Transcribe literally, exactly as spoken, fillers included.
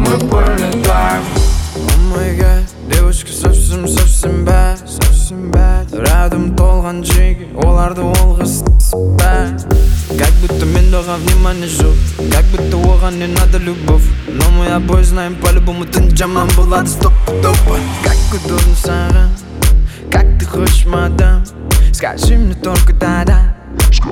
мы полетаем. О май гад, девочка совсем-совсем bad, совсем bad. Рядом толған жеги, оларды олға с***бәд. Как будто мен доған внимание жоқ, как будто оған не надо любовь. Но мы обои знаем по-любому түн жаман болады стоп-топа. Как удобно саған, как ты хочешь, мадам. Скажи мне только да-да.